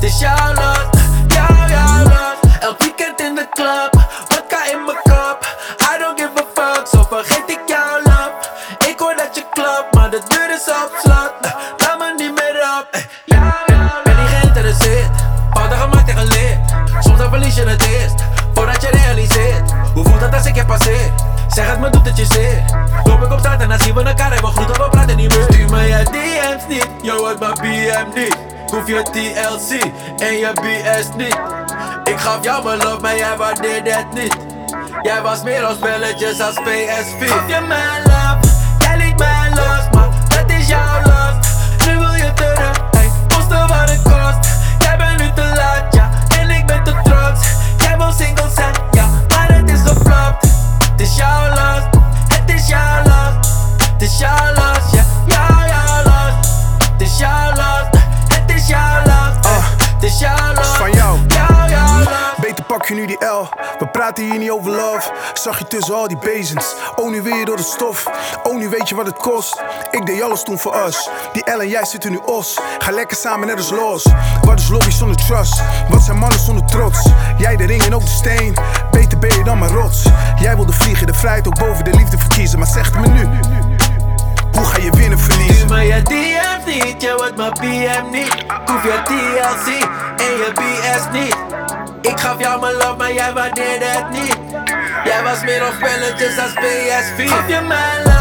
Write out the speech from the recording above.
is jouw last, jouw last. Elk weekend in de club, vodka in mijn kop. I don't give a fuck, zo vergeet ik jouw love. Ik hoor dat je klapt, maar de deur is op slot. Laat me niet meer op, ben niet geïnteresseerd. Fouten gemaakt en geleerd. Soms dan verlies je het eerst, voordat je realiseert. Hoe voelt dat als ik je passeer? Zeg het me, doet het je zeer. Loop ik op straat en dan zien we elkaar en we groeten, we praten niet meer. Stuur me je DM's niet, yo wordt mijn BM niet. Hoef je TLC en je BS niet. Ik gaf jou mijn love, maar jij waardeerde het niet. Jij was meer als spelletjes als PSV. Gaf je mijn love, jij liet mij los, maar dat is jouw last. Nu wil je terug, hey, koste wat het kost. Jij bent nu te laat, ja, en ik ben te trots. Jij wil single zijn, ja, maar het is geflopt. Het is jouw last, het is jouw last. Het is jouw last, ja, jouw last. Het is jouw last, het is jouw last. Het is jouw last, van jou. Jouw last. Beter pak je nu die L. We praten hier niet over love. Zag je tussen al die bezens. Oh, nu wil je door de stof. Oh, nu weet je wat het kost. Ik deed alles toen voor us. Die L en jij zitten nu os. Ga lekker samen net als los. Wat is lobby zonder trust? Wat zijn mannen zonder trots? Jij de ring en ook de steen. Beter ben je dan mijn rots. Jij wilde vliegen, de vrijheid ook boven de liefde verkiezen. Maar zeg het me nu. Hoe ga je winnen verliezen? Stuur me je DM's niet, je wordt mijn PM niet. Hoef je TLC en je BS niet. Ik gaf jou mijn love, maar jij waardeerde het niet. Jij was meer op spelletjes als PSV. Gaf je mijn love.